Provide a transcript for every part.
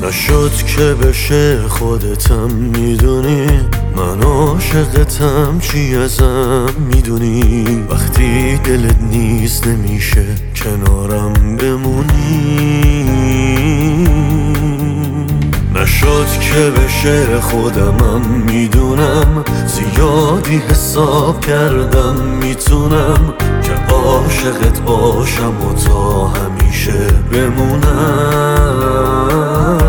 نشد که بشه خودتم میدونی من عاشقتم چی ازم میدونی وقتی دلت نیست نمیشه کنارم بمونی نشد که بشه خودمم میدونم زیادی حساب کردم میتونم که عاشقت باشم و تا همیشه بمونم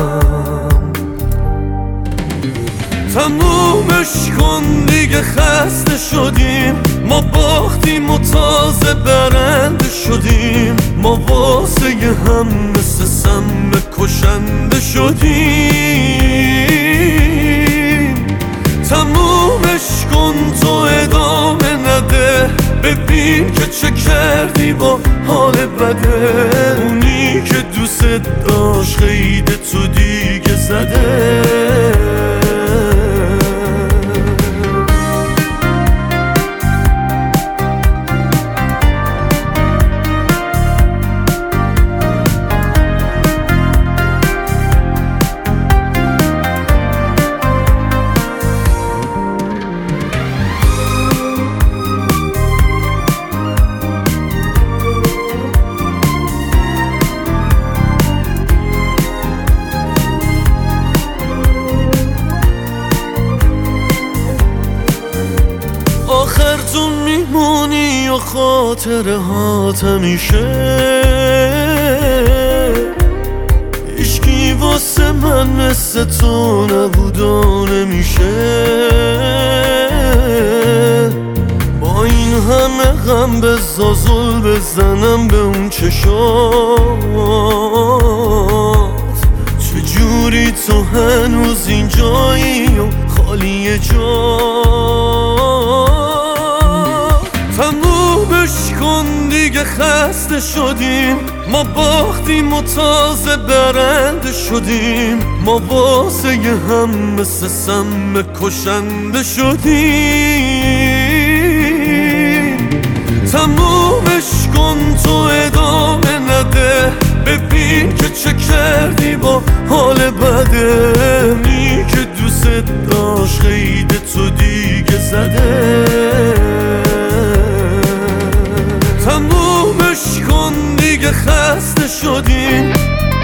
تمومش کن دیگه خسته شدیم ما باختیم و تازه برنده شدیم ما واسه هم مثل سم کشنده شدیم تمومش کن تو ادامه نده ببین که چه کردی با حال بده اونی که دوست داشت خیده تو دیگه زده آخر تو میمونی و خاطره هات همیشه هیچکی واسه من مثل تو نبود و نمیشه با این همه غم بزا زل بزنم به اون چشات چجوری تو هنوز اینجایی و خالی جا تمومش کن دیگه خسته شدیم ما باختیم و تازه برنده شدیم ما واسه هم مثل سم کشنده شدیم تمومش کن تو ادامه نده ببین که چه کردی با حال بده می که دوست داشت خیده تو دیگه زده تمومش کن دیگه خسته شدیم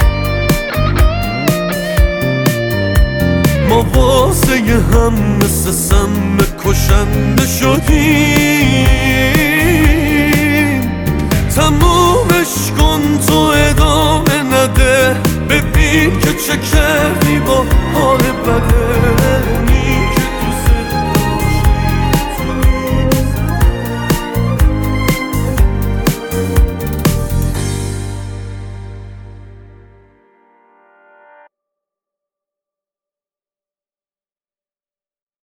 ما واسه هم مثل سم کشنده شدیم تمومش کن تو ادامه نده ببین که چه کردی